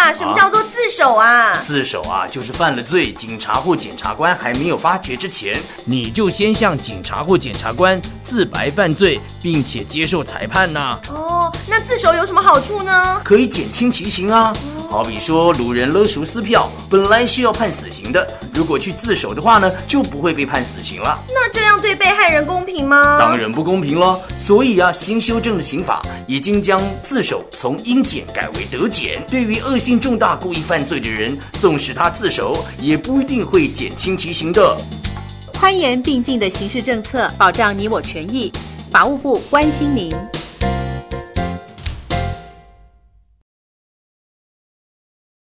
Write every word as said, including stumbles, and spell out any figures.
啊，什么叫做自首啊？ 自首啊，就是犯了罪，警察或检察官还没有发觉之前，你就先向警察或检察官自白犯罪，并且接受裁判呐、啊。 哦，那自首有什么好处呢？ 可以减轻其刑啊。好比说，路人勒赎撕票，本来是要判死刑的，如果去自首的话呢，就不会被判死刑了。 那这样对被害人公平吗？ 当然不公平了。所以啊，新修正的刑法已经将自首从应减改为得减。对于恶性重大故意犯罪的人，纵使他自首，也不一定会减轻其刑的。 宽严并进的刑事政策，保障你我权益。法务部关心您。